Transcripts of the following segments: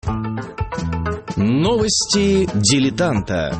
Новости дилетанта.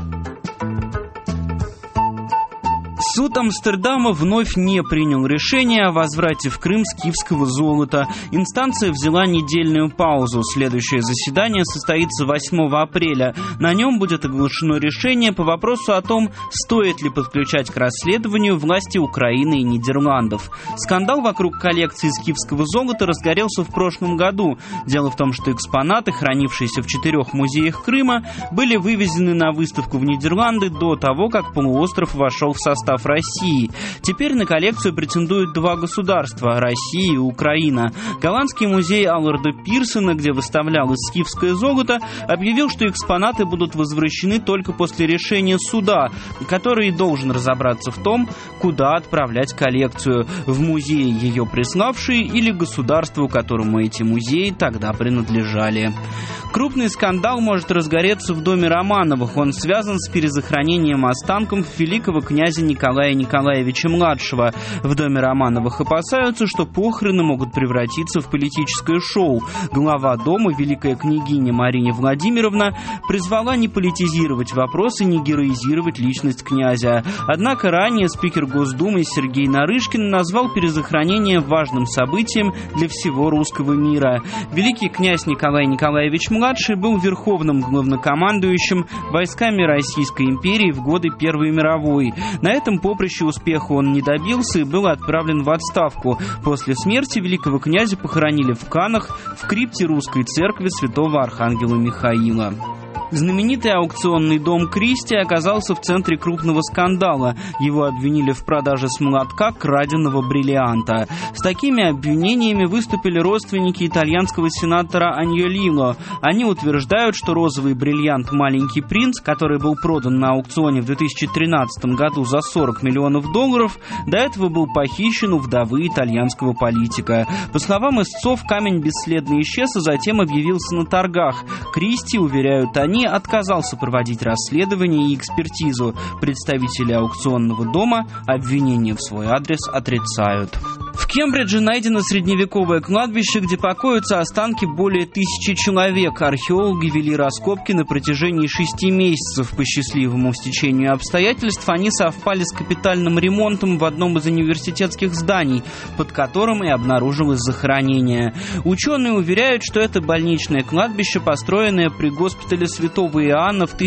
Суд Амстердама вновь не принял решение о возврате в Крым скифского золота. Инстанция взяла недельную паузу. Следующее заседание состоится 8 апреля. На нем будет оглашено решение по вопросу о том, стоит ли подключать к расследованию власти Украины и Нидерландов. Скандал вокруг коллекции скифского золота разгорелся в прошлом году. Дело в том, что экспонаты, хранившиеся в 4 музеях Крыма, были вывезены на выставку в Нидерланды до того, как полуостров вошел в состав России. Теперь на коллекцию претендуют 2 государства – Россия и Украина. Голландский музей Алларда Пирсона, где выставлялось скифское золото, объявил, что экспонаты будут возвращены только после решения суда, который должен разобраться в том, куда отправлять коллекцию – в музей, ее приславшие, или государству, которому эти музеи тогда принадлежали. Крупный скандал может разгореться в доме Романовых. Он связан с перезахоронением останков великого князя Николая Николаевича-младшего. В доме Романовых опасаются, что похороны могут превратиться в политическое шоу. Глава дома, великая княгиня Мария Владимировна, призвала не политизировать вопрос и не героизировать личность князя. Однако ранее спикер Госдумы Сергей Нарышкин назвал перезахоронение важным событием для всего русского мира. Великий князь Николай Николаевич-младший был верховным главнокомандующим войсками Российской империи в годы Первой мировой. На этом поприще успеха он не добился и был отправлен в отставку. После смерти великого князя похоронили в Каннах, в крипте русской церкви святого архангела Михаила. Знаменитый аукционный дом Кристи оказался в центре крупного скандала. Его обвинили в продаже с молотка краденого бриллианта. С такими обвинениями выступили родственники итальянского сенатора Аньолило. Они утверждают, что розовый бриллиант «Маленький принц», который был продан на аукционе в 2013 году за $40 миллионов, до этого был похищен у вдовы итальянского политика. По словам истцов, камень бесследно исчез, а затем объявился на торгах. Кристи, уверяют они, отказался проводить расследование и экспертизу. Представители аукционного дома обвинения в свой адрес отрицают. В Кембридже найдено средневековое кладбище, где покоятся останки более 1000 человек. Археологи вели раскопки на протяжении 6 месяцев. По счастливому стечению обстоятельств они совпали с капитальным ремонтом в одном из университетских зданий, под которым и обнаружилось захоронение. Ученые уверяют, что это больничное кладбище, построенное при госпитале Святого Иоанна в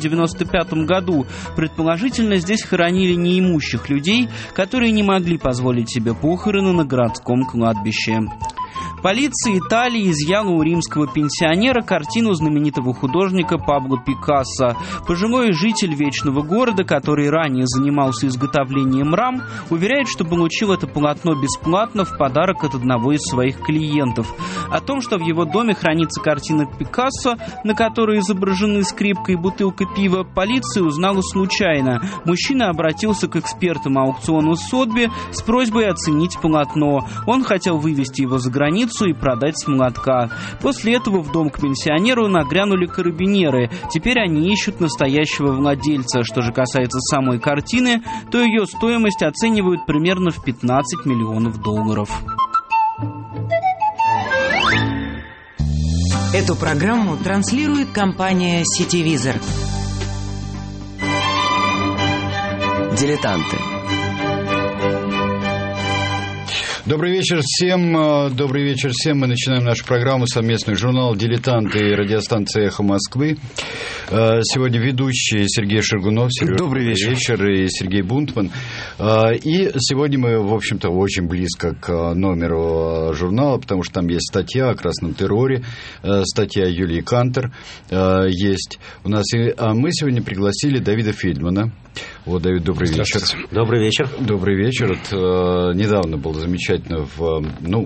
1195 году. Предположительно, здесь хоронили неимущих людей, которые не могли позволить себе похороны на городском кладбище. Полиция Италии изъяла у римского пенсионера картину знаменитого художника Пабло Пикассо. Пожилой житель Вечного города, который ранее занимался изготовлением рам, уверяет, что получил это полотно бесплатно в подарок от одного из своих клиентов. О том, что в его доме хранится картина Пикассо, на которой изображены скрипка и бутылка пива, полиция узнала случайно. Мужчина обратился к экспертам аукциона Сотби с просьбой оценить полотно. Он хотел вывести его за границу и продать с молотка. После этого в дом к пенсионеру нагрянули карабинеры. Теперь они ищут настоящего владельца. Что же касается самой картины, то ее стоимость оценивают примерно в $15 миллионов. Эту программу транслирует компания «Сетевизор». Дилетанты. Добрый вечер всем. Мы начинаем нашу программу, совместный журнал «Дилетанты» и радиостанция «Эхо Москвы». Сегодня ведущие Сергей Шаргунов, добрый вечер, и Сергей Бунтман. И сегодня мы, в общем-то, очень близко к номеру журнала, потому что там есть статья о красном терроре, статья Юлии Кантер есть у нас. И мы сегодня пригласили Давида Фельдмана. Вот, Давид, добрый вечер. Добрый вечер. Добрый вечер. Вот, недавно было замечательно в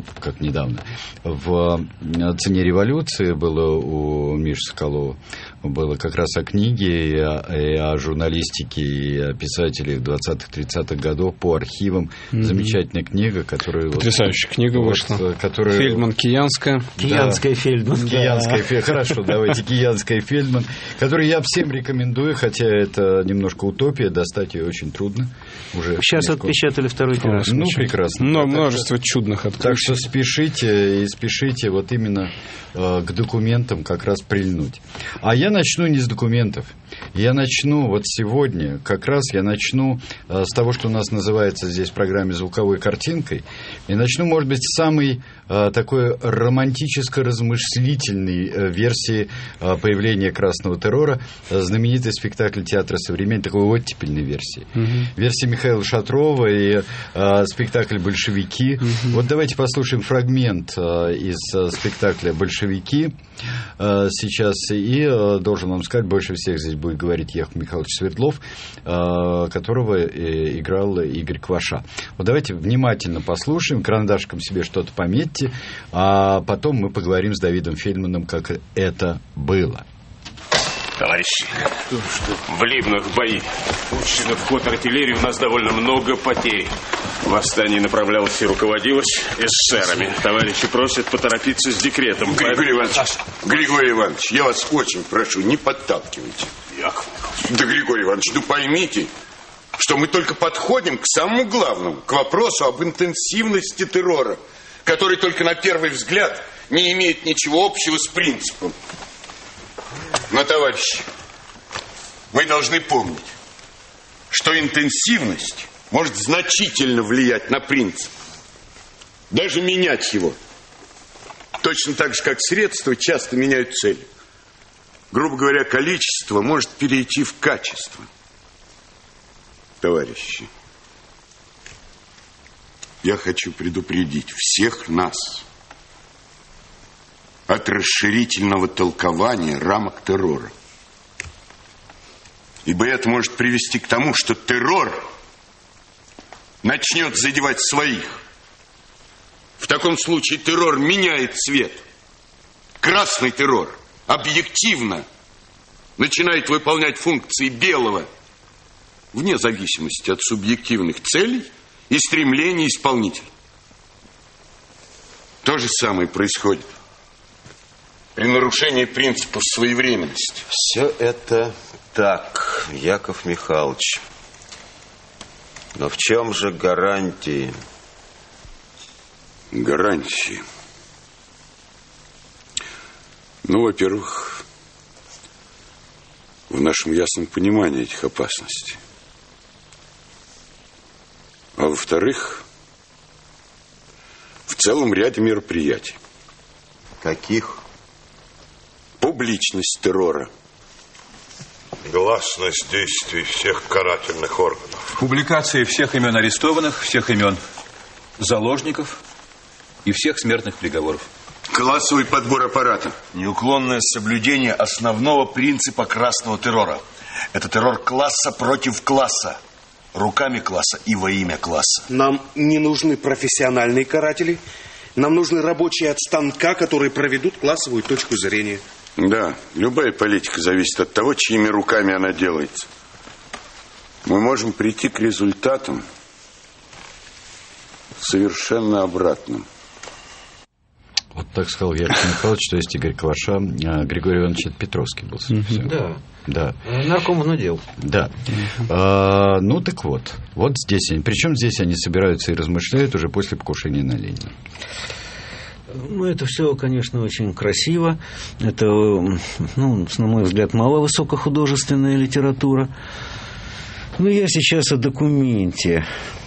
«Цене революции» было у Миши Соколова. Было как раз о книге, и о журналистике, и о писателях 20-30-х годов по архивам. Замечательная книга, которая... Потрясающая книга вышла. Фельдман Киянская. Киянская Фельдман. Хорошо, давайте Киянская Фельдман. Которую я всем рекомендую, хотя это немножко утопия, достать ее очень трудно. Сейчас отпечатали второй тираж. Ну, прекрасно. Но множество множество чудных открытий. Так что спешите вот именно к документам как раз прильнуть. А я начну не с документов. Я начну вот сегодня, с того, что у нас называется здесь в программе «Звуковой картинкой». И начну, может быть, с самой такой романтическо-размыслительной версии появления красного террора, знаменитый спектакль театра современной, такой оттепельной версии. Версия Михаила Шатрова и спектакль «Большевики». Вот давайте послушаем фрагмент из спектакля «Большевики» сейчас. И должен вам сказать, больше всех здесь будет говорить Яков Михайлович Свердлов, которого играл Игорь Кваша. Вот давайте внимательно послушаем, карандашиком себе что-то пометьте, а потом мы поговорим с Давидом Фельдманом, как это было. Товарищи, в Ливнах бои. Пущено в ход артиллерии, у нас довольно много потерь. Восстание направлялось и руководилось эсерами. Товарищи просят поторопиться с декретом. Григорий Иванович, я вас очень прошу, не подталкивайте. Яков Михайлович. Да, Григорий Иванович, поймите, что мы только подходим к самому главному, к вопросу об интенсивности террора, который только на первый взгляд не имеет ничего общего с принципом. Но, товарищи, мы должны помнить, что интенсивность может значительно влиять на принцип, даже менять его. Точно так же, как средства часто меняют цели. Грубо говоря, количество может перейти в качество. Товарищи, я хочу предупредить всех нас от расширительного толкования рамок террора. Ибо это может привести к тому, что террор начнет задевать своих. В таком случае террор меняет цвет. Красный террор объективно начинает выполнять функции белого, вне зависимости от субъективных целей и стремлений исполнителя. То же самое происходит при нарушении принципа своевременности. Все это так, Яков Михайлович. Но в чем же гарантии? Гарантии. Ну, во-первых, в нашем ясном понимании этих опасностей. А во-вторых, в целом ряде мероприятий. Каких? Публичность террора. Гласность действий всех карательных органов. Публикация всех имен арестованных, всех имен заложников и всех смертных приговоров. Классовый подбор аппарата. Неуклонное соблюдение основного принципа красного террора. Это террор класса против класса. Руками класса и во имя класса. Нам не нужны профессиональные каратели. Нам нужны рабочие от станка, которые проведут классовую точку зрения. Да, любая политика зависит от того, чьими руками она делается. Мы можем прийти к результатам совершенно обратным. Вот так сказал Яков Михайлович, то есть Игорь Кваша. Григорий Иванович Петровский был. Да. Нарком внудел. Да. Ну так вот. Вот здесь они. Причем здесь они собираются и размышляют уже после покушения на Ленина. Ну, это все, конечно, очень красиво. Это, на мой взгляд, маловысокохудожественная литература. Но я сейчас о документе.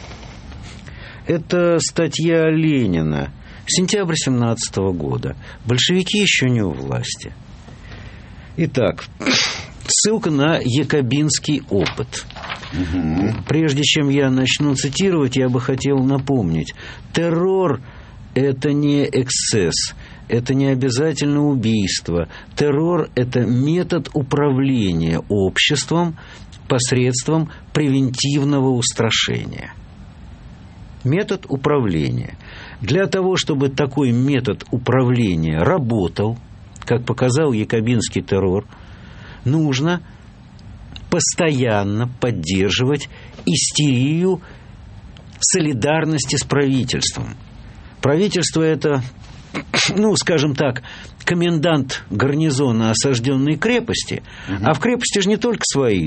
Это статья Ленина. Сентябрь 17 года. Большевики еще не у власти. Итак, ссылка на якобинский опыт. Прежде чем я начну цитировать, я бы хотел напомнить. Террор – это не эксцесс, это не обязательно убийство. Террор – это метод управления обществом посредством превентивного устрашения. Метод управления. Для того, чтобы такой метод управления работал, как показал якобинский террор, нужно постоянно поддерживать истерию солидарности с правительством. Правительство – это, скажем так, комендант гарнизона осажденной крепости, а в крепости же не только свои.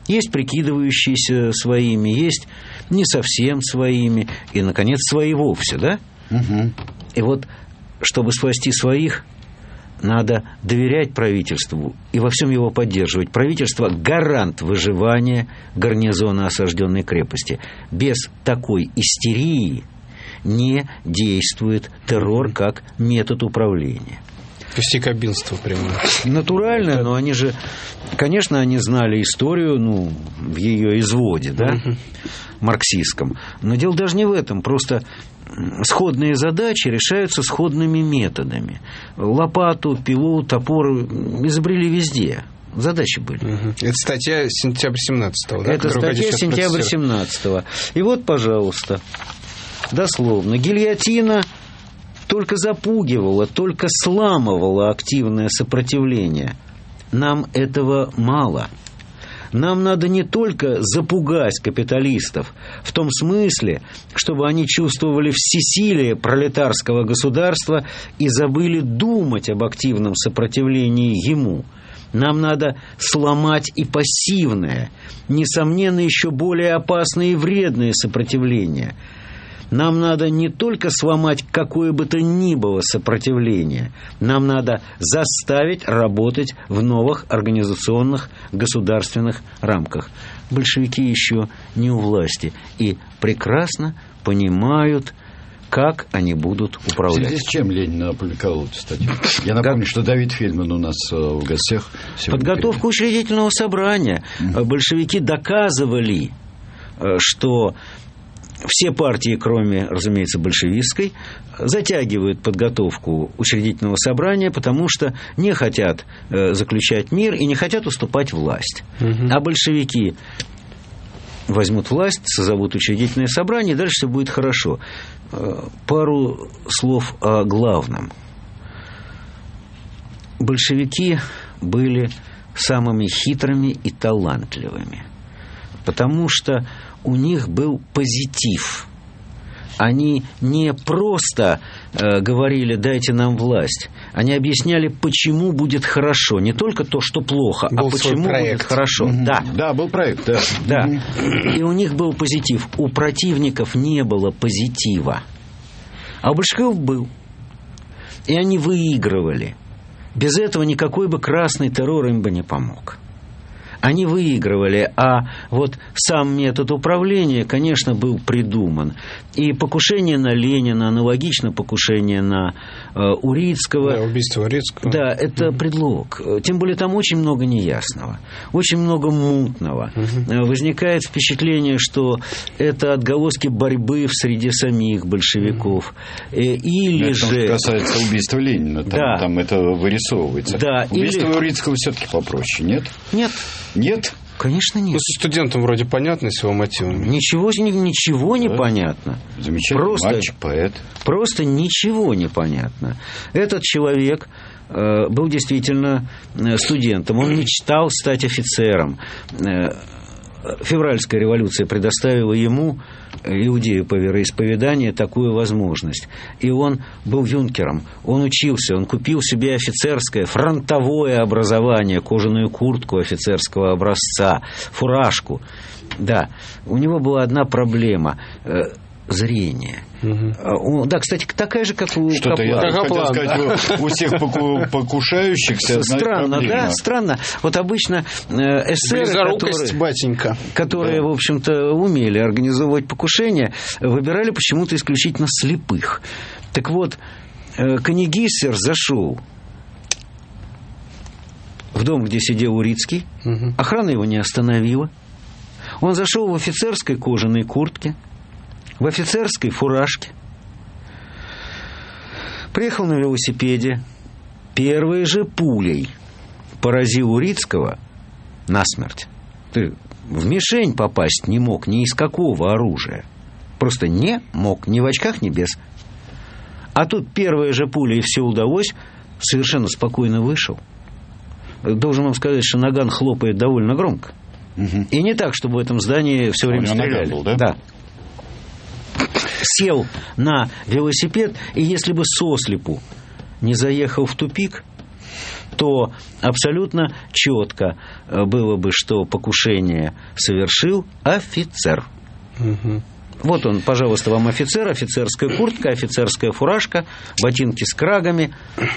Есть прикидывающиеся своими, есть не совсем своими, и, наконец, свои вовсе, да? Угу. И вот, чтобы спасти своих, надо доверять правительству и во всем его поддерживать. Правительство – гарант выживания гарнизона осажденной крепости. Без такой истерии не действует террор как метод управления. Всекобинство прямо. Натурально, но они же, конечно, они знали историю, ну, в ее изводе, да, марксистском. Но дело даже не в этом, просто сходные задачи решаются сходными методами. Лопату, пилу, топор изобрели везде. Задачи были. Это статья сентября 17-го, да? Это статья сентября 17-го. И вот, пожалуйста, дословно, гильотина только запугивала, только сламывала активное сопротивление. Нам этого мало. Нам надо не только запугать капиталистов, в том смысле, чтобы они чувствовали всесилие пролетарского государства и забыли думать об активном сопротивлении ему. Нам надо сломать и пассивное, несомненно, еще более опасное и вредное сопротивление. Нам надо не только сломать какое бы то ни было сопротивление, нам надо заставить работать в новых организационных государственных рамках. Большевики еще не у власти и прекрасно понимают, как они будут управлять. В связи с чем Ленин опубликовал эту статью? Я напомню, что Давид Фельдман у нас в гостях. Подготовка учредительного собрания. Большевики доказывали, что все партии, кроме, разумеется, большевистской, затягивают подготовку учредительного собрания, потому что не хотят заключать мир и не хотят уступать власть. А большевики возьмут власть, созовут учредительное собрание, и дальше все будет хорошо. Пару слов о главном. Большевики были самыми хитрыми и талантливыми, потому что у них был позитив. Они не просто говорили «дайте нам власть», они объясняли, почему будет хорошо. Не только то, что плохо, был а почему будет хорошо. Да, был проект, да. Да. И у них был позитив. У противников не было позитива. А у большевиков был. И они выигрывали. Без этого никакой бы красный террор им бы не помог. Они выигрывали, а вот сам метод управления, конечно, был придуман. И покушение на Ленина, аналогично покушение на Урицкого. Да, убийство Урицкого. Да, это предлог. Тем более там очень много неясного, очень много мутного. Возникает впечатление, что это отголоски борьбы в среде самих большевиков. Или что касается убийства Ленина, там это вырисовывается. Да, убийство Урицкого все-таки попроще, нет? Нет? Конечно, нет. Ну, со студентом вроде понятно, с его мотивами. Ничего не понятно. Замечательный мальчик, поэт. Просто ничего не понятно. Этот человек был действительно студентом. Он мечтал стать офицером. Февральская революция предоставила ему, иудею по вероисповеданию, такую возможность. И он был юнкером, он учился, он купил себе офицерское фронтовое образование, кожаную куртку офицерского образца, фуражку. Да, у него была одна проблема – зрение. Да, кстати, такая же, как у Что-то я хотел сказать, у всех покушающихся странно, да, странно. Вот обычно эсеры, которые, в общем-то, умели организовывать покушения, выбирали почему-то исключительно слепых. Так вот, Канегиссер зашел в дом, где сидел Урицкий, охрана его не остановила. Он зашел в офицерской кожаной куртке, в офицерской фуражке, приехал на велосипеде, первой же пулей поразил Урицкого насмерть. Ты в мишень попасть не мог ни из какого оружия. Просто не мог, ни в очках, ни без. А тут первая же пуля, и все удалось, совершенно спокойно вышел. Должен вам сказать, что наган хлопает довольно громко. И не так, чтобы в этом здании все время стреляли. Был, да? Да. Сел на велосипед, и если бы сослепу не заехал в тупик, то абсолютно четко было бы, что покушение совершил офицер. Угу. Вот он, пожалуйста, вам офицер, офицерская куртка, офицерская фуражка, ботинки с крагами.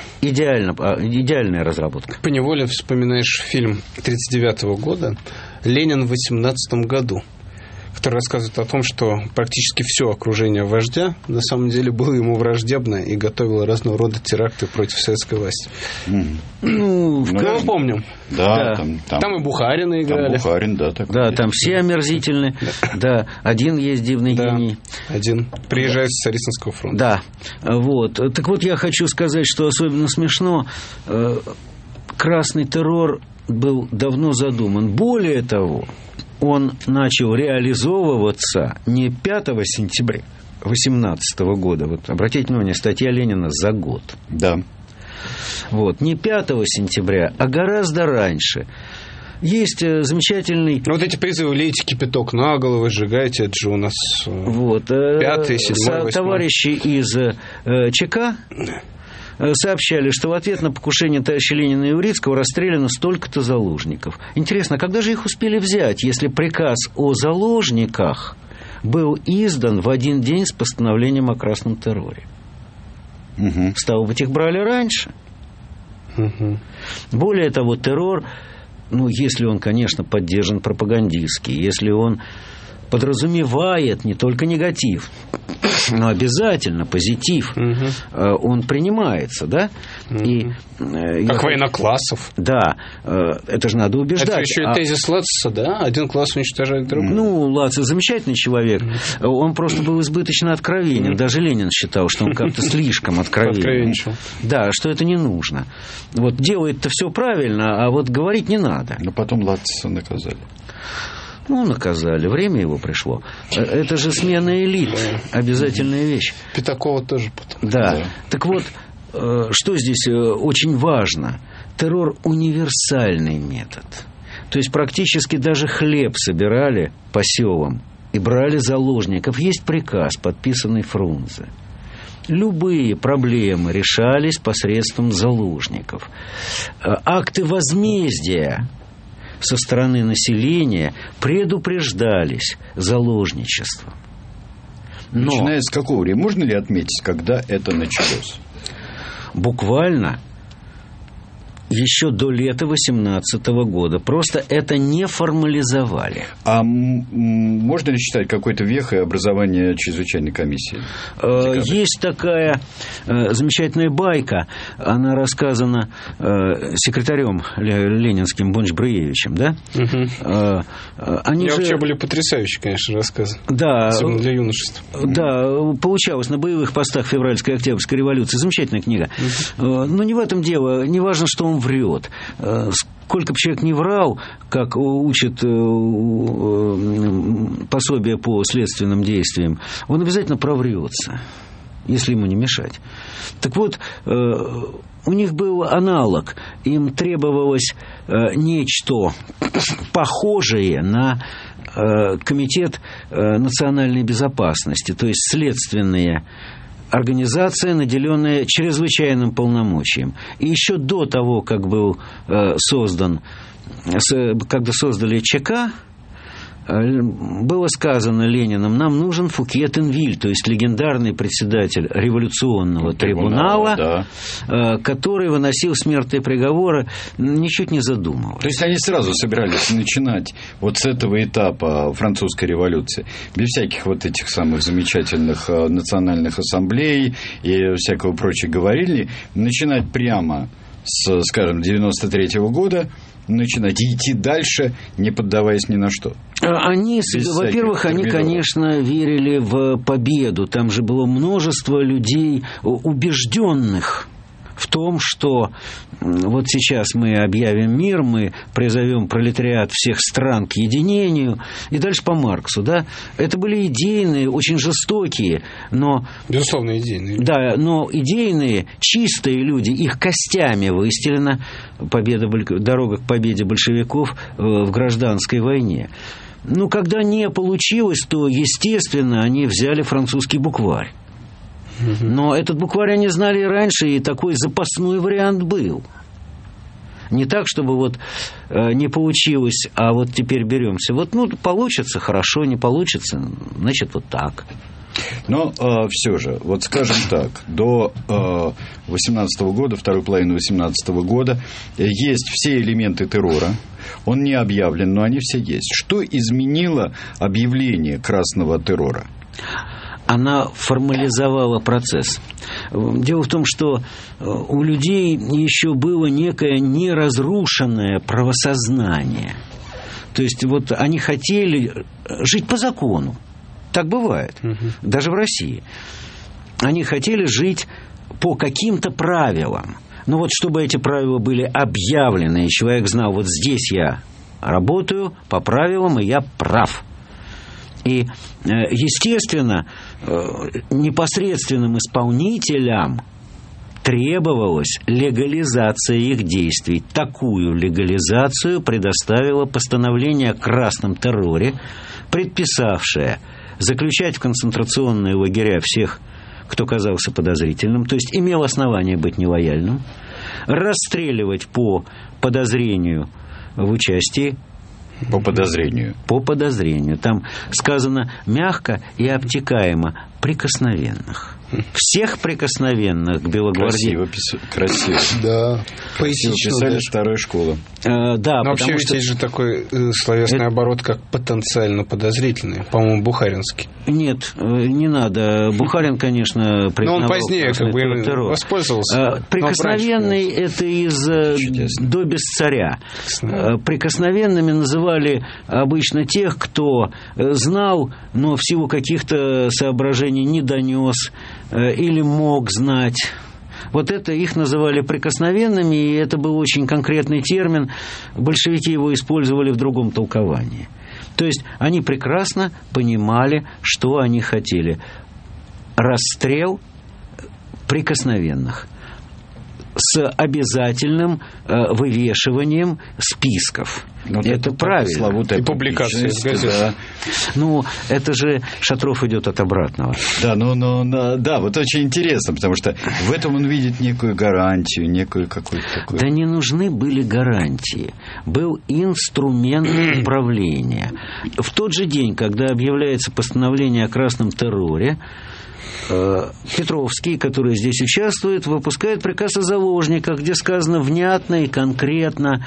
Идеальная разработка. Поневоле вспоминаешь фильм 1939 года «Ленин в 18 году», который рассказывает о том, что практически все окружение вождя на самом деле было ему враждебно и готовило разного рода теракты против советской власти. Ну, мы помним. Да. Там и Бухарина играли. Там Бухарин, да. Так да, там все омерзительны. Да, один есть дивный гений. Один. Приезжает с Царицынского фронта. Да, вот. Так вот, я хочу сказать, что особенно смешно, красный террор был давно задуман. Более того, он начал реализовываться не 5 сентября 18 года. Вот, обратите внимание, статья Ленина за год. Да. Вот, не 5 сентября, а гораздо раньше. Есть замечательный... Ну, вот эти призывы «лейте кипяток на голову, сжигайте», это же у нас вот, 5, 7, 8. Товарищи из ЧК сообщали, что в ответ на покушение товарища Ленина и Урицкого расстреляно столько-то заложников. Интересно, когда же их успели взять, если приказ о заложниках был издан в один день с постановлением о красном терроре? Угу. Стало быть, их брали раньше. Угу. Более того, террор, ну, если он, конечно, поддержан пропагандистски, если он подразумевает не только негатив, но обязательно позитив, он принимается, да? И, как военноклассов. Да, это же надо убеждать. Это еще и тезис Лаца, да? Один класс уничтожает другой. Ну, Лаца замечательный человек. Он просто был избыточно откровенен. Даже Ленин считал, что он как-то слишком откровенен. Да, что это не нужно. Вот делает-то все правильно, а вот говорить не надо. Но потом Лаца наказали. Ну, наказали. Время его пришло. Это же смена элит. Обязательная вещь. Пятакова тоже потом. Да. Так вот, что здесь очень важно? Террор – универсальный метод. То есть, практически даже хлеб собирали по селам и брали заложников. Есть приказ, подписанный Фрунзе. Любые проблемы решались посредством заложников. Акты возмездия со стороны населения предупреждались заложничеством. Но начиная с какого времени? Можно ли отметить, когда это началось? Буквально еще до лета 18 года. Просто это не формализовали. А можно ли считать какой-то вехой образования чрезвычайной комиссии? Есть такая замечательная байка. Она рассказана секретарем ленинским Бонч-Бруевичем, да? Они вообще были потрясающие, конечно, рассказы. Да. Особенно для юношества. Да, получалось на боевых постах февральской и октябрьской революции. Замечательная книга. Но не в этом дело. Не важно, что он врет. Сколько бы человек не врал, как учит пособие по следственным действиям, он обязательно проврется, если ему не мешать. Так вот, у них был аналог. Им требовалось нечто похожее на Комитет национальной безопасности, то есть следственные организация, наделенная чрезвычайным полномочием. И еще до того, как был создан, когда создали ЧК, было сказано Лениным: нам нужен Фуке Тенвиль, то есть легендарный председатель революционного трибунала, да, который выносил смертные приговоры, ничуть не задумываясь. То есть они сразу собирались начинать вот с этого этапа французской революции, без всяких вот этих самых замечательных национальных ассамблей и всякого прочего говорили, начинать прямо с, скажем, 93-го года, начинать идти дальше, не поддаваясь ни на что. Они, во-первых, они, конечно, верили в победу. Там же было множество людей, убежденных в том, что вот сейчас мы объявим мир, мы призовем пролетариат всех стран к единению, и дальше по Марксу, да. Это были идейные, очень жестокие, но... Безусловно, идейные. Да, но идейные, чистые люди, их костями выстелена дорога к победе большевиков в гражданской войне. Ну, когда не получилось, то, естественно, они взяли французский букварь. Но этот букварь они знали и раньше, и такой запасной вариант был. Не так, чтобы вот не получилось, а вот теперь беремся. Вот, ну, получится, хорошо, не получится, значит, вот так. Но все же, вот скажем так, до 18 года, второй половины 18 года, есть все элементы террора. Он не объявлен, но они все есть. Что изменило объявление красного террора? Она формализовала процесс. Дело в том, что у людей еще было некое неразрушенное правосознание. То есть, вот они хотели жить по закону. Так бывает, даже в России. Они хотели жить по каким-то правилам. Но вот чтобы эти правила были объявлены, и человек знал, вот здесь я работаю по правилам, и я прав. И, естественно, непосредственным исполнителям требовалась легализация их действий. Такую легализацию предоставило постановление о красном терроре, предписавшее заключать в концентрационные лагеря всех, кто казался подозрительным, то есть имел основание быть нелояльным, расстреливать по подозрению в участии. По подозрению. По подозрению. Там сказано мягко и обтекаемо прикосновенных. Всех прикосновенных к белогвардейцам. Красиво. Да. Красиво писали старая школа. Да, но вообще ведь есть же такой словесный оборот, как потенциально подозрительный. По-моему, Бухаринский. Нет, не надо. Бухарин, конечно, признавал. Но он позднее как бы воспользовался. Прикосновенный – это из «До без царя». Прикосновенными называли обычно тех, кто знал, но в силу каких-то соображений не донес или мог знать. Вот это их называли прикосновенными, и это был очень конкретный термин. Большевики его использовали в другом толковании. То есть они прекрасно понимали, что они хотели. Расстрел прикосновенных с обязательным вывешиванием списков. Но это правильно. И публикация в газете. Ну, это же Шатров идет от обратного. Да, да, вот очень интересно, потому что в этом он видит некую гарантию, некую какую-то такую. Да не нужны были гарантии. Был инструмент управления. В тот же день, когда объявляется постановление о красном терроре, Петровский, который здесь участвует, выпускает приказ о заложниках, где сказано внятно и конкретно,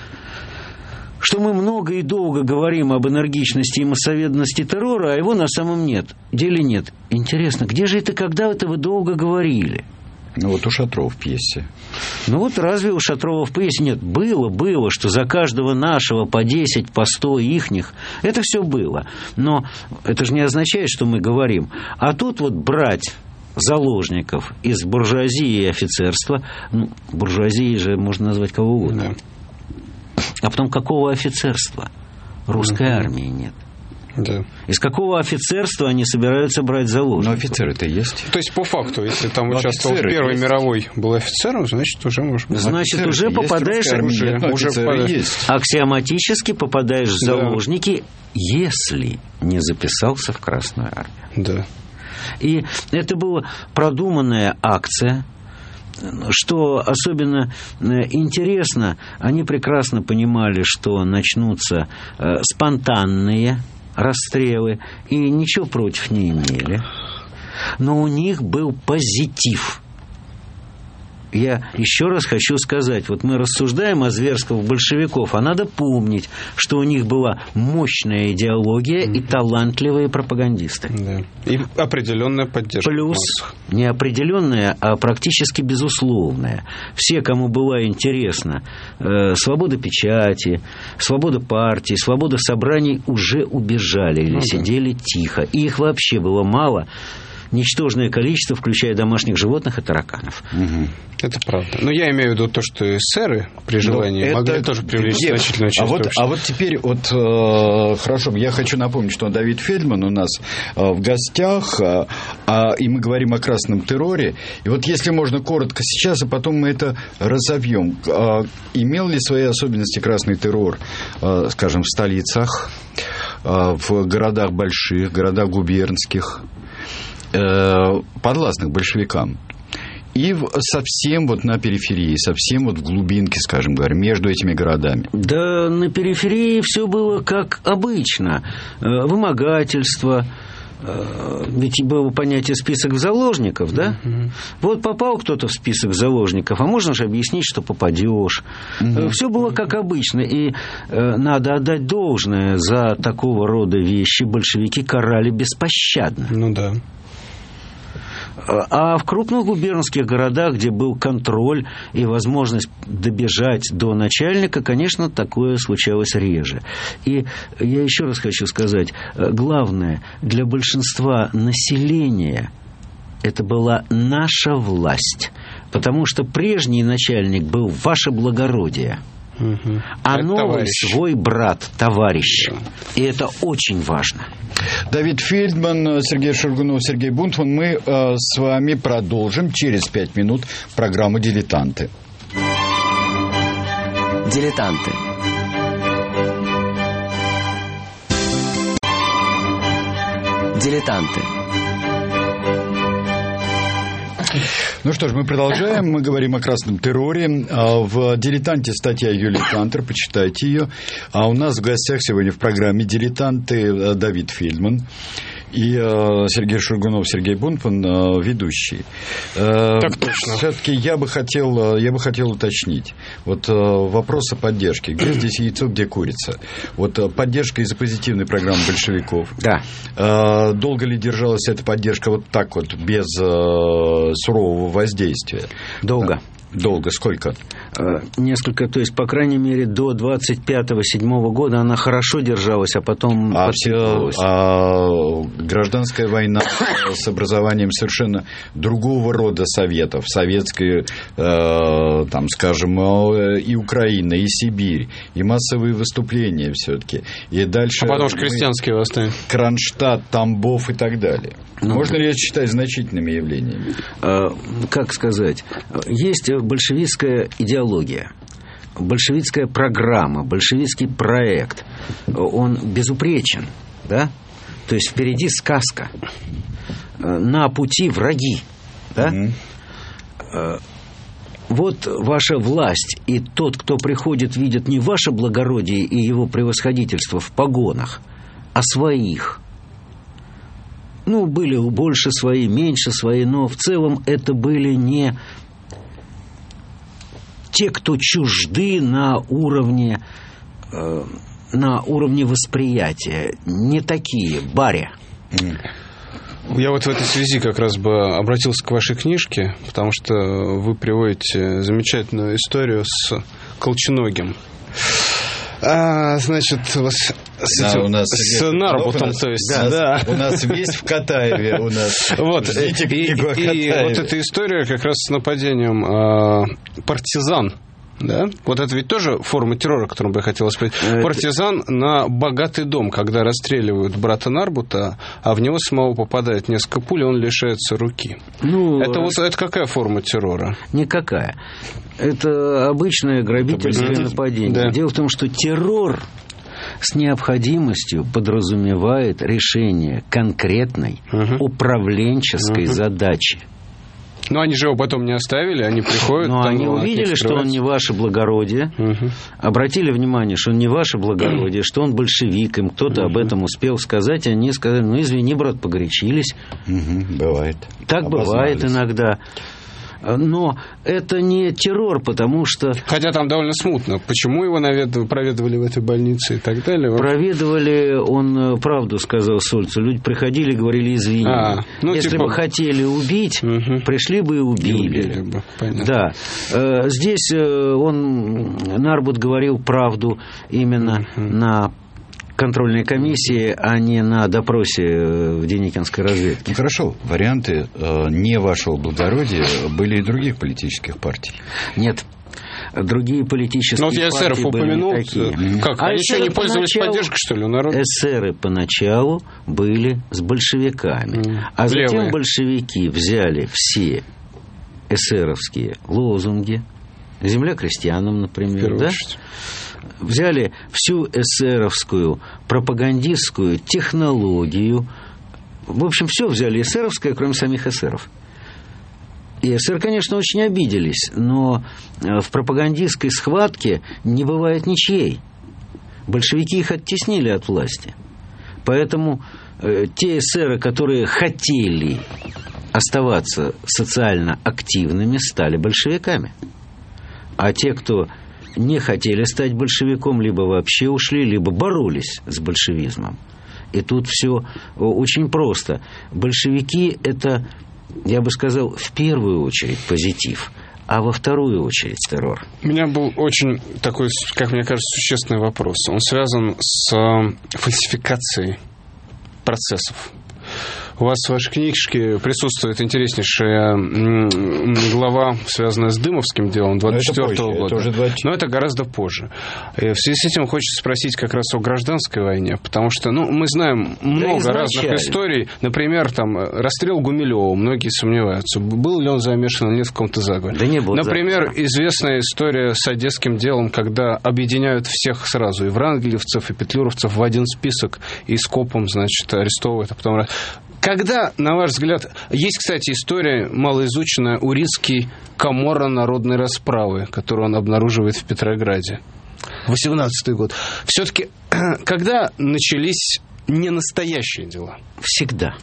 что мы много и долго говорим об энергичности и массоведности террора, а его на самом деле нет. Интересно, где же это, когда это вы долго говорили? Ну, вот у Шатрова в пьесе. Ну, вот разве у Шатрова в пьесе нет? Было, что за каждого нашего по 10, по 100 ихних. Это все было. Но это же не означает, что мы говорим. А тут вот брать заложников из буржуазии и офицерства, ну, буржуазии же можно назвать кого угодно. Да. А потом какого офицерства? Русской армии нет. Да. Из какого офицерства они собираются брать заложников? Но офицеры-то есть. То есть, по факту, если там участвовал в Первой мировой, был офицером, значит, уже можно... Значит, уже попадаешь... Аксиоматически попадаешь в заложники, если не записался в Красную армию. Да. И это была продуманная акция. Что особенно интересно, они прекрасно понимали, что начнутся спонтанные расстрелы, и ничего против не имели. Но у них был позитив. Я еще раз хочу сказать, вот мы рассуждаем о зверствах большевиков, а надо помнить, что у них была мощная идеология и талантливые пропагандисты. Да. И определенная поддержка. Плюс не определенная, а практически безусловная. Все, кому была интересна свобода печати, свобода партии, свобода собраний, уже убежали или сидели тихо. И их вообще было мало. Ничтожное количество, включая домашних животных и тараканов. Это правда. Но я имею в виду то, что эсеры при желании могли тоже привлечь значительную часть общества. А вот теперь, хорошо, я хочу напомнить, что Давид Фельдман у нас в гостях, и мы говорим о красном терроре. И вот если можно коротко сейчас, а потом мы это разовьем. Имел ли свои особенности красный террор, скажем, в столицах, в городах больших, городах губернских, подвластных большевикам? и совсем вот на периферии, совсем вот в глубинке, скажем говоря, между этими городами? Да, на периферии все было как обычно. Вымогательство. Ведь было понятие список заложников, да? Вот попал кто-то в список заложников, а можно же объяснить, что попадешь. Все было как обычно, и надо отдать должное: за такого рода вещи большевики карали беспощадно. Ну да. А в крупных губернских городах, где был контроль и возможность добежать до начальника, конечно, такое случалось реже. И я еще раз хочу сказать, главное, для большинства населения это была наша власть, потому что прежний начальник был ваше благородие. А новый свой брат, товарищ. И это очень важно. Давид Фельдман, Сергей Шаргунов, Сергей Бунтман. Мы с вами продолжим через 5 минут программу «Дилетанты». «Дилетанты». «Дилетанты». Ну что ж, мы продолжаем. Мы говорим о красном терроре. В «Дилетанте» статья Юлии Кантер. Почитайте ее. А у нас в гостях сегодня в программе «Дилетанты» Давид Фельдман и Сергей Шургунов, Сергей Бунтман, ведущие. Так точно. Все-таки я бы хотел уточнить. Вот вопрос о поддержке. Где здесь яйцо, где курица? Вот поддержка из-за позитивной программы большевиков. Да. Долго ли держалась эта поддержка вот так вот, без сурового воздействия? Долго. Долго. Сколько? Несколько, то есть, по крайней мере, до 25-27 года она хорошо держалась, а потом подсыпалась. Гражданская война с образованием совершенно другого рода советов. Советская, там, скажем, и Украина, и Сибирь, и массовые выступления все-таки. И дальше... А потом же крестьянские восстания. Кронштадт, Тамбов и так далее. Можно ли это считать значительными явлениями? Как сказать? Есть большевистская идеология, большевистская программа, большевистский проект. Он безупречен, да? То есть впереди сказка. На пути враги, да? Вот ваша власть, и тот, кто приходит, видит не ваше благородие и его превосходительство в погонах, а своих. Ну, были больше свои, меньше свои, но в целом это были не те, кто чужды на уровне восприятия, не такие, баря. Я вот в этой связи как раз бы обратился к вашей книжке, потому что вы приводите замечательную историю с Колченогим. Значит, с Нарбутом, то есть, да. У нас весь в Катаеве, у нас. Вот, и вот эта история как раз с нападением партизан. Да? Вот это ведь тоже форма террора, которую бы я хотел сказать. Партизан на богатый дом, когда расстреливают брата Нарбута, а в него самого попадает несколько пуль, и он лишается руки. Это какая форма террора? Никакая. Это обычное грабительское нападение. Да. Дело в том, что террор с необходимостью подразумевает решение конкретной управленческой задачи. Но они же его потом не оставили, они приходят... Но они увидели, что он не ваше благородие, обратили внимание, что он не ваше благородие, что он большевик, им кто-то об этом успел сказать, и они сказали, ну, извини, брат, погорячились. Бывает. Так бывает иногда. Но это не террор, потому что... Хотя там довольно смутно. Почему его проведывали в этой больнице и так далее? Проведывали, он правду сказал Сольцу. Люди приходили и говорили, извини. Если бы хотели убить, пришли бы и убили бы. Понятно. Да. Здесь Нарбут говорил правду именно на контрольной комиссии, а не на допросе в Деникинской разведке. Ну, хорошо, варианты не вашего благородия были и других политических партий. Нет. Другие политические партии эсеров были упомянул, не такие. Как? Они еще не пользовались поддержкой, что ли, у народа? Эсеры поначалу были с большевиками. А затем левые большевики взяли все эсеровские лозунги. Земля крестьянам, например, да? Взяли всю эсеровскую пропагандистскую технологию. В общем, все взяли эсеровское, кроме самих эсеров. И эсеры, конечно, очень обиделись, но в пропагандистской схватке не бывает ничьей. Большевики их оттеснили от власти. Поэтому те эсеры, которые хотели оставаться социально активными, стали большевиками. А те, кто не хотели стать большевиком, либо вообще ушли, либо боролись с большевизмом. И тут все очень просто. Большевики – это, я бы сказал, в первую очередь позитив, а во вторую очередь террор. У меня был очень такой, как мне кажется, существенный вопрос. Он связан с фальсификацией процессов. У вас в вашей книжке присутствует интереснейшая глава, связанная с Дымовским делом 24 года. Но это гораздо позже. И в связи с этим хочется спросить как раз о гражданской войне, потому что мы знаем много разных историй. Например, там, расстрел Гумилева. Многие сомневаются, был ли он замешан или нет в каком-то заговоре. Да не был. Например, известная история с одесским делом, когда объединяют всех сразу, и врангелевцев, и петлюровцев в один список, и скопом, значит, арестовывают, а потом... Когда, на ваш взгляд, есть, кстати, история малоизученная, Урицкий Каморра народной расправы, которую он обнаруживает в Петрограде, 18-й год. Все-таки, когда начались ненастоящие дела? Всегда.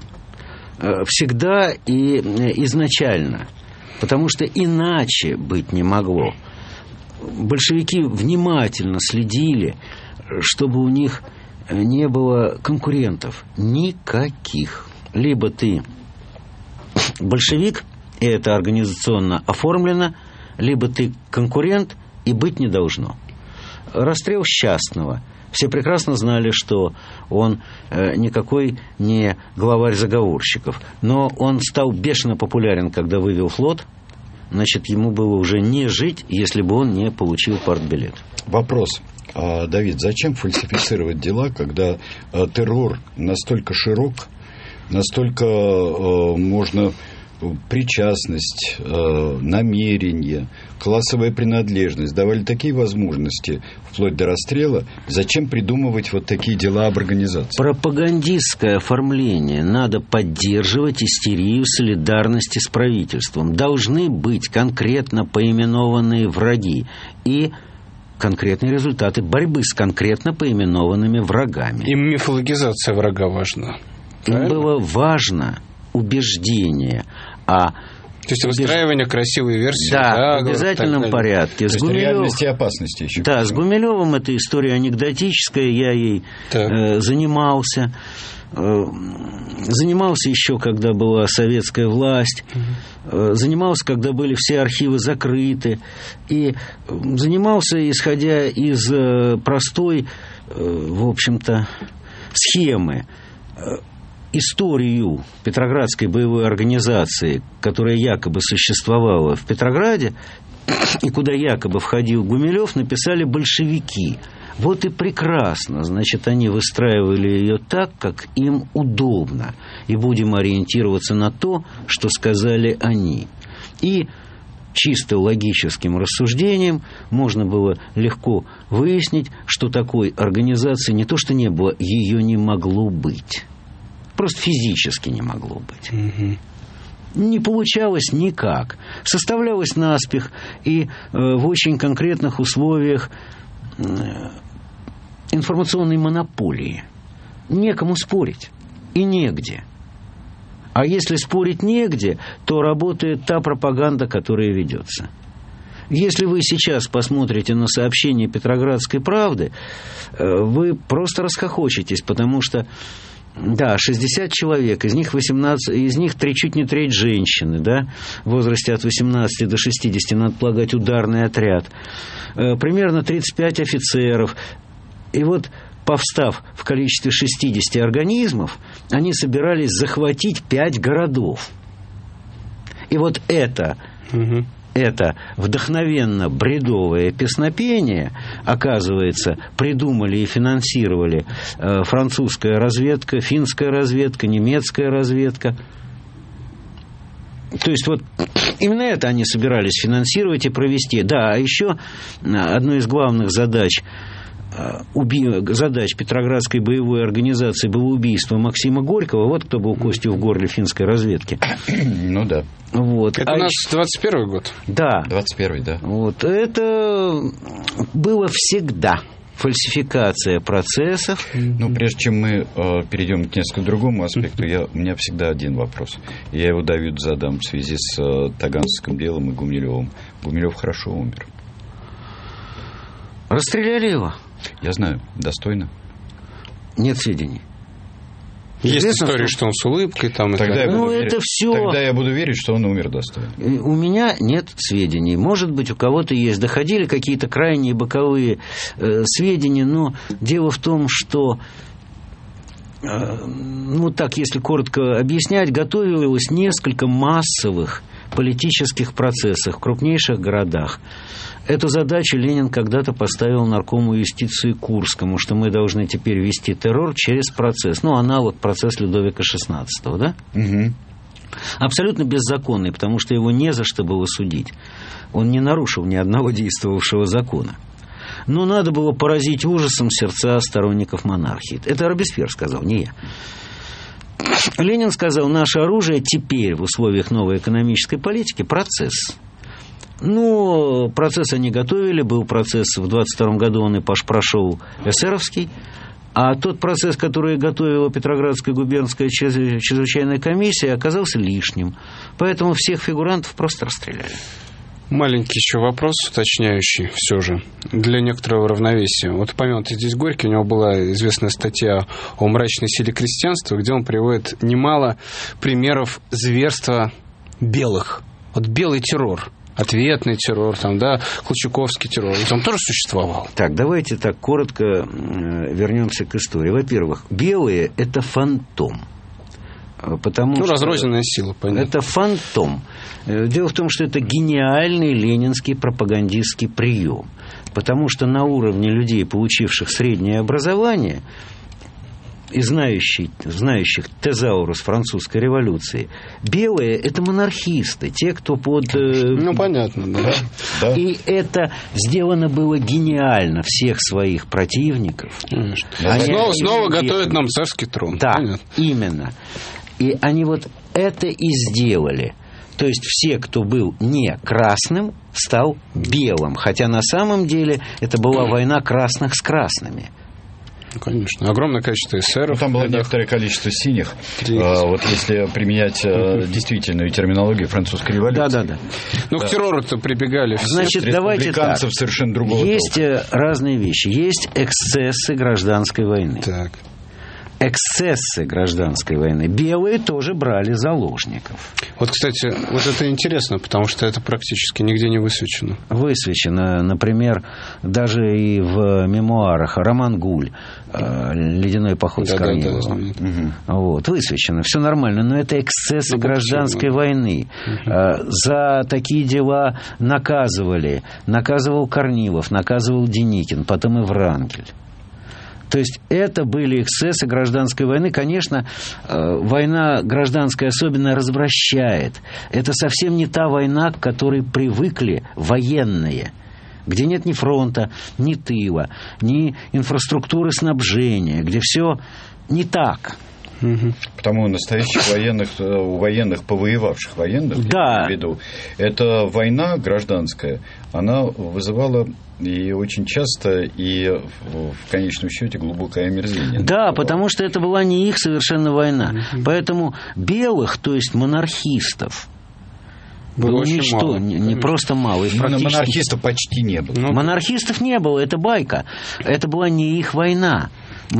Всегда и изначально. Потому что иначе быть не могло. Большевики внимательно следили, чтобы у них не было конкурентов никаких. Либо ты большевик, и это организационно оформлено, либо ты конкурент, и быть не должно. Расстрел Счастного. Все прекрасно знали, что он никакой не главарь заговорщиков. Но он стал бешено популярен, когда вывел флот. Значит, ему было уже не жить, если бы он не получил партбилет. Вопрос. Давид, зачем фальсифицировать дела, когда террор настолько широк, настолько можно причастность, намерение, классовая принадлежность давали такие возможности, вплоть до расстрела, зачем придумывать вот такие дела об организации? Пропагандистское оформление. Надо поддерживать истерию солидарности с правительством. Должны быть конкретно поименованные враги и конкретные результаты борьбы с конкретно поименованными врагами. И мифологизация врага важна. Им было важно убеждение, то есть выстраивание красивой версии. Да, в обязательном порядке. То есть реальности и опасности еще. Да, с Гумилевым эта история анекдотическая, я ей занимался. Занимался еще, когда была советская власть, занимался, когда были все архивы закрыты, и занимался, исходя из простой, в общем-то, схемы. Историю Петроградской боевой организации, которая якобы существовала в Петрограде, и куда якобы входил Гумилев, написали большевики. Вот и прекрасно. Значит, они выстраивали ее так, как им удобно. И будем ориентироваться на то, что сказали они. И чисто логическим рассуждением можно было легко выяснить, что такой организации не то что не было, ее не могло быть. Просто физически не могло быть. Не получалось никак. Составлялось наспех и в очень конкретных условиях информационной монополии. Некому спорить. И негде. А если спорить негде, то работает та пропаганда, которая ведется. Если вы сейчас посмотрите на сообщения Петроградской правды, вы просто расхохочетесь, потому что да, 60 человек, из них 18, из них чуть не треть женщины, да, в возрасте от 18 до 60, надо полагать, ударный отряд. Примерно 35 офицеров. И вот, повстав в количестве 60 организмов, они собирались захватить 5 городов. И вот это вдохновенно бредовое песнопение, оказывается, придумали и финансировали французская разведка, финская разведка, немецкая разведка. То есть вот именно это они собирались финансировать и провести. Да, а еще одной из главных задач задач Петроградской боевой организации было убийство Максима Горького. Вот кто был костью в горле финской разведки. Ну да. Вот. Это у нас 21 год. Да. 21-й, да. Вот. Это было всегда. Фальсификация процессов. Ну, прежде чем мы перейдем к несколько другому аспекту, у меня всегда один вопрос. Я его Давиду задам в связи с Таганским делом и Гумилевым. Гумилев хорошо умер. Расстреляли его? Я знаю. Достойно? Нет сведений. Есть история, что он с улыбкой там. Тогда это все. Тогда я буду верить, что он умер достойно. У меня нет сведений. Может быть, у кого-то есть. Доходили какие-то крайние боковые сведения, но дело в том, что, ну так, если коротко объяснять, готовилось несколько массовых политических процессов в крупнейших городах. Эту задачу Ленин когда-то поставил наркому юстиции Курскому, что мы должны теперь вести террор через процесс. Ну, аналог процесс Людовика XVI, да? Угу. Абсолютно беззаконный, потому что его не за что было судить. Он не нарушил ни одного действовавшего закона. Но надо было поразить ужасом сердца сторонников монархии. Это Робеспьер сказал, не я. Ленин сказал, наше оружие теперь в условиях новой экономической политики – процесс. Ну, процесс они готовили, был процесс в 22 году, он и прошел эсеровский, а тот процесс, который готовила Петроградская губернская чрезвычайная комиссия, оказался лишним, поэтому всех фигурантов просто расстреляли. Маленький еще вопрос, уточняющий все же, для некоторого равновесия. Вот упомянутый здесь Горький, у него была известная статья о мрачной силе крестьянства, где он приводит немало примеров зверства белых. Вот белый террор. Ответный террор, там, да, Колчаковский террор, ведь он тоже существовал. Так, давайте так коротко вернемся к истории. Во-первых, белые – это фантом. Потому что разрозненная сила, понятно. Это фантом. Дело в том, что это гениальный ленинский пропагандистский прием. Потому что на уровне людей, получивших среднее образование, и знающих тезаурус французской революции, белые – это монархисты, те, кто под... Ну, понятно, да. Да. И это сделано было гениально всех своих противников. Снова готовят нам царский трон. Да, понятно. Именно. И они вот это и сделали. То есть все, кто был не красным, стал белым. Хотя на самом деле это была война красных с красными. Конечно. Огромное количество эсеров. Там было некоторое количество синих. Вот если применять действительную терминологию французской революции. Да. Ну, к террору-то прибегали все. Значит, давайте так. Совершенно другого есть толка. Разные вещи. Есть эксцессы гражданской войны. Так. Эксцессы гражданской войны. Белые тоже брали заложников. Вот, кстати, вот это интересно, потому что это практически нигде не высвечено. Высвечено, например, даже и в мемуарах Роман Гуль «Ледяной поход с Корниловым». Вот, высвечено, все нормально, но это эксцессы гражданской войны. За такие дела наказывали. Наказывал Корнилов, наказывал Деникин, потом и Врангель. То есть это были эксцессы гражданской войны. Конечно, война гражданская особенно развращает. Это совсем не та война, к которой привыкли военные, где нет ни фронта, ни тыла, ни инфраструктуры снабжения, где все не так. Потому у настоящих военных, у военных, повоевавших военных, да. Я имею в виду, эта война гражданская, она вызывала и очень часто, и в конечном счете глубокое омерзение. Да, потому что это была не их совершенно война. Поэтому белых, то есть монархистов, было ничто, не просто мало. Монархистов почти не было. Монархистов не было, это байка. Это была не их война.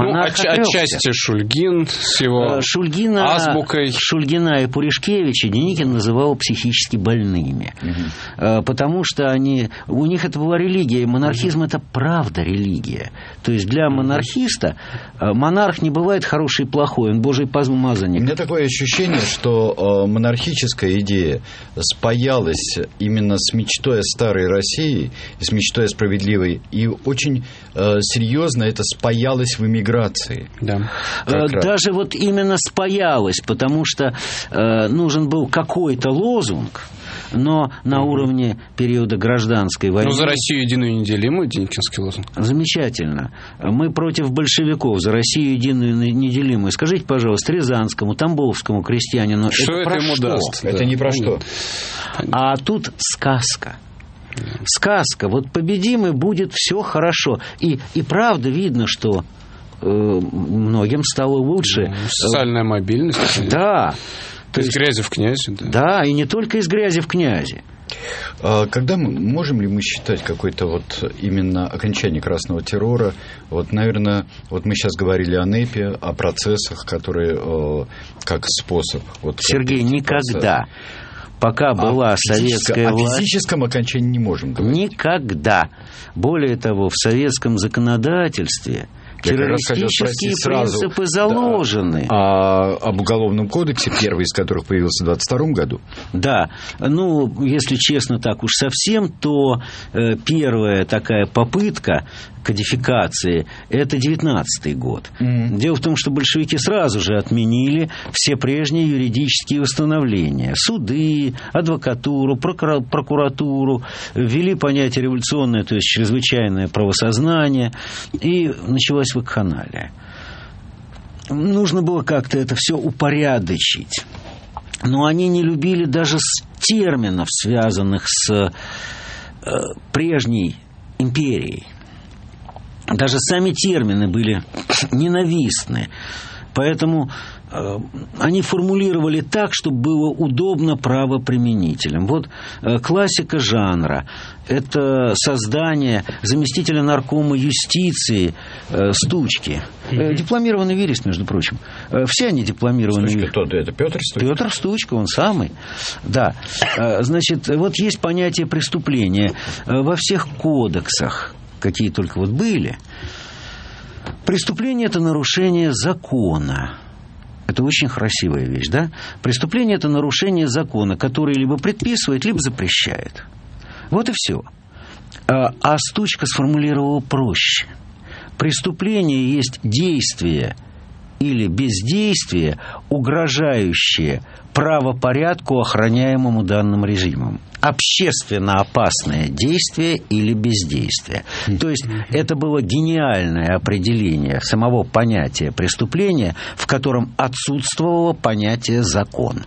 Отчасти Шульгин с его азбукой. Шульгина и Пуришкевича Деникин называл психически больными. Потому что у них это была религия. И монархизм – это правда религия. То есть для монархиста монарх не бывает хороший и плохой, он божий помазанник. У меня такое ощущение, что монархическая идея спаялась именно с мечтой о старой России, с мечтой о справедливой, и очень серьезно это спаялось в эмиграции. Да. Даже вот именно спаялось, потому что нужен был какой-то лозунг, но на уровне периода гражданской войны... Ну, за Россию единую и неделимую, Деникинский лозунг. Замечательно. Мы против большевиков, за Россию единую и неделимую. Скажите, пожалуйста, рязанскому, тамбовскому крестьянину, что это ему что? даст? Это не про что. А тут сказка. Сказка. Вот победим, и будет все хорошо. И правда видно, что многим стало лучше. Социальная мобильность. Да. Из грязи в князи. Да, и не только из грязи в князи. Когда можем ли мы считать какое-то вот именно окончание красного террора? Вот, наверное, вот мы сейчас говорили о НЭПе, о процессах, которые как способ. Вот, Сергей, никогда. Пока была советская власть... О физическом окончании не можем говорить. Никогда. Более того, в советском законодательстве террористические принципы заложены. Да. Об Уголовном кодексе, первый из которых появился в 1922 году? Да. Ну, если честно, так уж совсем, то первая такая попытка кодификации – это 19-й год. Дело в том, что большевики сразу же отменили все прежние юридические установления. Суды, адвокатуру, прокуратуру, ввели понятие революционное, то есть чрезвычайное правосознание, и началась вакханалия. Нужно было как-то это все упорядочить. Но они не любили даже терминов, связанных с прежней империей. Даже сами термины были ненавистны. Поэтому они формулировали так, чтобы было удобно правоприменителям. Вот классика жанра – это создание заместителя наркома юстиции Стучки. Дипломированный юрист, между прочим. Все они дипломированные. Стучка тот, это Петр Стучка? Петр Стучка, он самый. Да. Значит, вот есть понятие преступления во всех кодексах, какие только вот были. Преступление – это нарушение закона. Это очень красивая вещь, да? Преступление – это нарушение закона, который либо предписывает, либо запрещает. Вот и все. А Стучка сформулировал проще. Преступление есть действие или бездействие, угрожающее правопорядку, охраняемому данным режимом. Общественно опасное действие или бездействие. То есть это было гениальное определение самого понятия преступления, в котором отсутствовало понятие закон.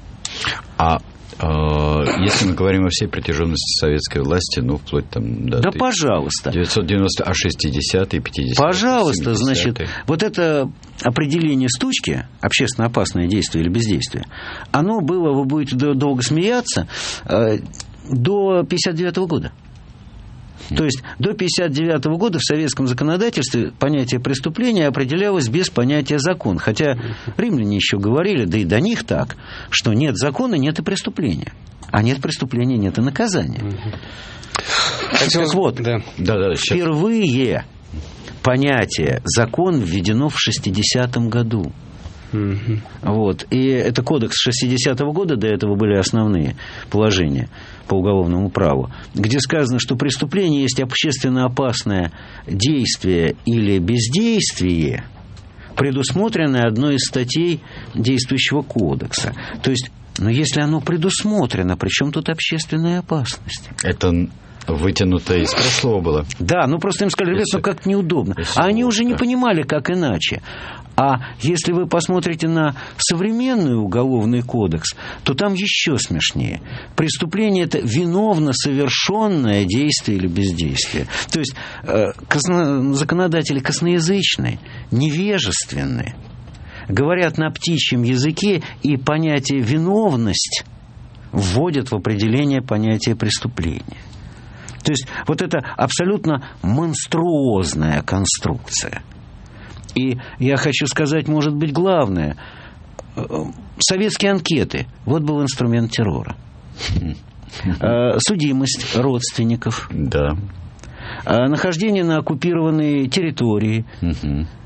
Если мы говорим о всей протяженности советской власти, ну, вплоть там до... Да, пожалуйста. 990, 60-е, 50-е. Пожалуйста, 70-е. Значит, вот это определение Стучки, общественно опасное действие или бездействие, оно было, вы будете долго смеяться, до 59 года. То есть до 1959 года в советском законодательстве понятие преступления определялось без понятия закон. Хотя римляне еще говорили, да и до них так, что нет закона, нет и преступления. А нет преступления, нет и наказания. Так вот, впервые понятие закон введено в 60-м году. Вот. И это кодекс 60-го года, до этого были основные положения по уголовному праву, где сказано, что преступление есть общественно опасное действие или бездействие, предусмотренное одной из статей действующего кодекса. То есть, но если оно предусмотрено, при чем тут общественная опасность? Это вытянуто из прошлого было. Да, ну просто им сказали, ребят, ну как неудобно. А они уже не понимали, как иначе. А если вы посмотрите на современный уголовный кодекс, то там еще смешнее. Преступление – это виновно совершенное действие или бездействие. То есть законодатели косноязычные, невежественные, говорят на птичьем языке, и понятие «виновность» вводят в определение понятия преступления. То есть вот это абсолютно монструозная конструкция. И я хочу сказать, может быть, главное. Советские анкеты. Вот был инструмент террора. Судимость родственников. Да. Нахождение на оккупированной территории.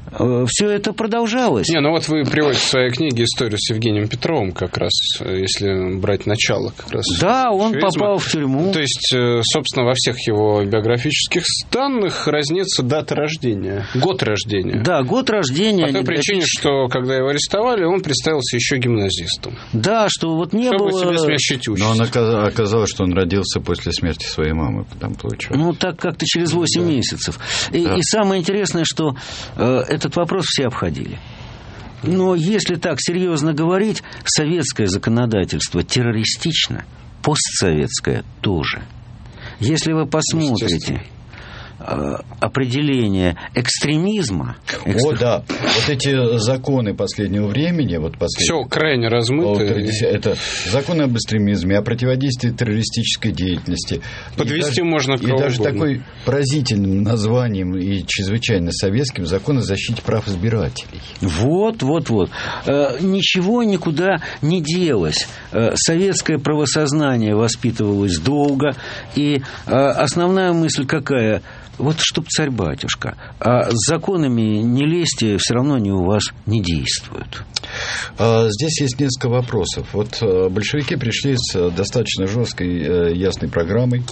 все это продолжалось. Не, ну вот вы приводите в своей книге историю с Евгением Петровым как раз, если брать начало как раз. Да, он попал в тюрьму. То есть, собственно, во всех его биографических данных разнится дата рождения, год рождения. Да, год рождения. По той причине, что когда его арестовали, он представился еще гимназистом. Да, что вот не чтобы было... себе смягчить участь. Но оказалось, что он родился после смерти своей мамы, там получилось. Ну, так как-то через 8 месяцев. И самое интересное, что этот вопрос все обходили. Но если так серьезно говорить, советское законодательство террористично, постсоветское тоже. Если вы посмотрите определение экстремизма... О, да. Вот эти законы последнего времени... Все крайне размыто. Это законы об экстремизме, о противодействии террористической деятельности. Подвести можно к кого угодно. И даже такой поразительным названием и чрезвычайно советским закон о защите прав избирателей. Вот. Ничего никуда не делось. Советское правосознание воспитывалось долго. И основная мысль какая? Вот чтоб царь-батюшка. А с законами не лезьте, все равно они у вас не действуют. Здесь есть несколько вопросов. Вот большевики пришли с достаточно жесткой, ясной программой.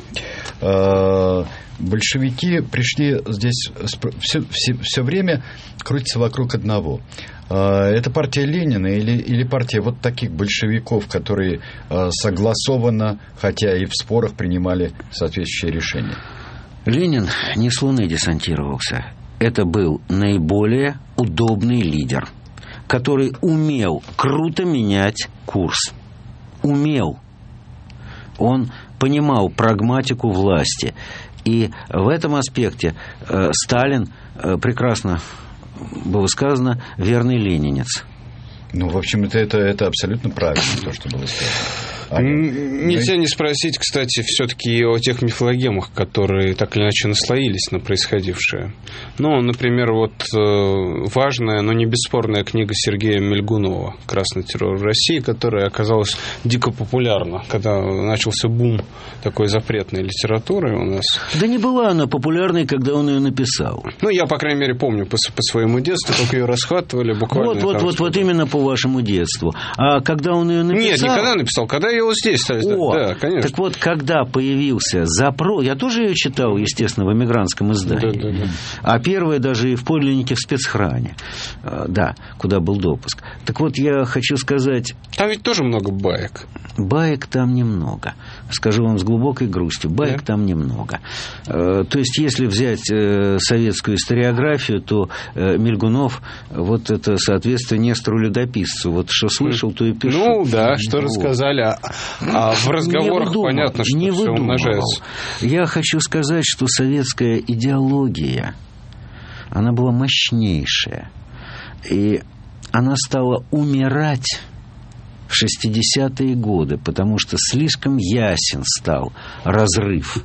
Большевики пришли здесь все время крутятся вокруг одного. Это партия Ленина или партия вот таких большевиков, которые согласованно, хотя и в спорах, принимали соответствующие решения? Ленин не с Луны десантировался. Это был наиболее удобный лидер, который умел круто менять курс. Умел. Он понимал прагматику власти. И в этом аспекте Сталин, прекрасно было сказано, верный ленинец. Ну, в общем, это абсолютно правильно, то, что было сказано. Нельзя не спросить, кстати, все-таки о тех мифологемах, которые так или иначе наслоились на происходившее. Ну, например, вот важная, но не бесспорная книга Сергея Мельгунова «Красный террор в России», которая оказалась дико популярна, когда начался бум такой запретной литературы у нас. Да не была она популярной, когда он ее написал. Ну, я, по крайней мере, помню по своему детству, как ее расхватывали буквально. Вот именно по вашему детству. А когда он ее написал... Нет, не когда написал, когда его здесь. Да, конечно. Так вот, когда появился запрос... Я тоже ее читал, естественно, в эмигрантском издании. Да. А первое даже и в подлиннике в спецхране. Да, куда был допуск. Так вот, я хочу сказать... Там ведь тоже много баек. Баек там немного. Скажу вам с глубокой грустью. Баек там немного. То есть, если взять советскую историографию, то Мельгунов, вот это соответствие Нестору Ледописцу. Вот что слышал, то и пишу. Ну, да, что рассказали. А в разговорах понятно, что все умножается. Я хочу сказать, что советская идеология, она была мощнейшая. И она стала умирать в 60-е годы, потому что слишком ясен стал разрыв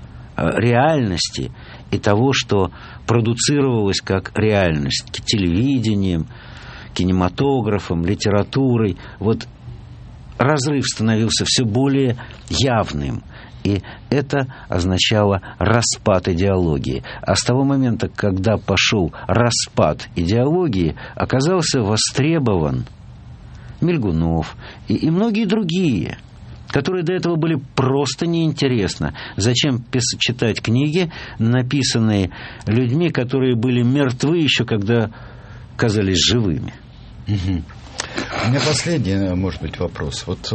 реальности и того, что продуцировалось как реальность телевидением, кинематографом, литературой. Вот разрыв становился все более явным, и это означало распад идеологии. А с того момента, когда пошел распад идеологии, оказался востребован Мельгунов и многие другие, которые до этого были просто неинтересны. Зачем читать книги, написанные людьми, которые были мертвы еще, когда казались живыми? Угу. У меня последний, может быть, вопрос. Вот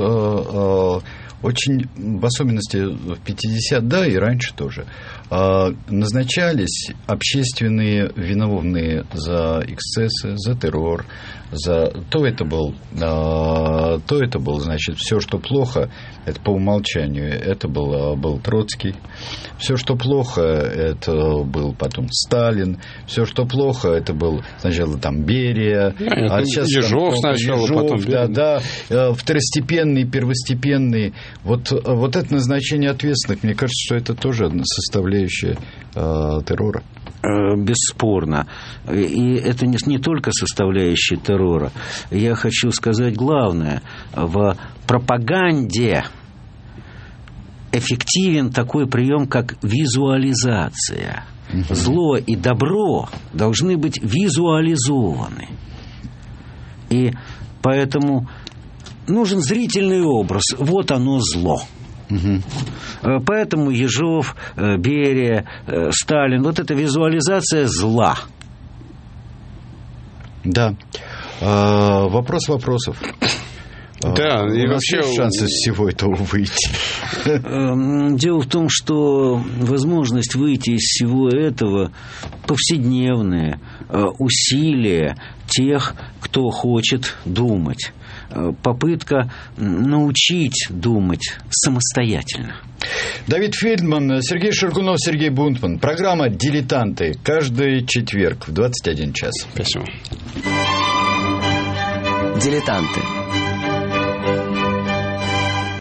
очень, в особенности в 50, да, и раньше тоже, назначались общественные виновные за эксцессы, за террор, за... То это был, значит, все, что плохо, это по умолчанию, это был Троцкий. Все, что плохо, это был потом Сталин. Все, что плохо, это был сначала там Берия. А сейчас Ежов сначала, потом Берия. Да, второстепенный, первостепенный. Вот это назначение ответственных, мне кажется, что это тоже одна составляющая террора. Бесспорно. И это не только составляющая террора. Я хочу сказать главное. В пропаганде эффективен такой прием, как визуализация. Зло и добро должны быть визуализованы. И поэтому нужен зрительный образ. Вот оно зло. Поэтому Ежов, Берия, Сталин, вот эта визуализация зла. Да. Вопрос вопросов. Да, и вообще есть шансы из всего этого выйти. Дело в том, что возможность выйти из всего этого повседневные усилия тех, кто хочет думать. Попытка научить думать самостоятельно. Давид Фельдман, Сергей Шаргунов, Сергей Бунтман. Программа «Дилетанты». Каждый четверг в 21 час. Спасибо. «Дилетанты».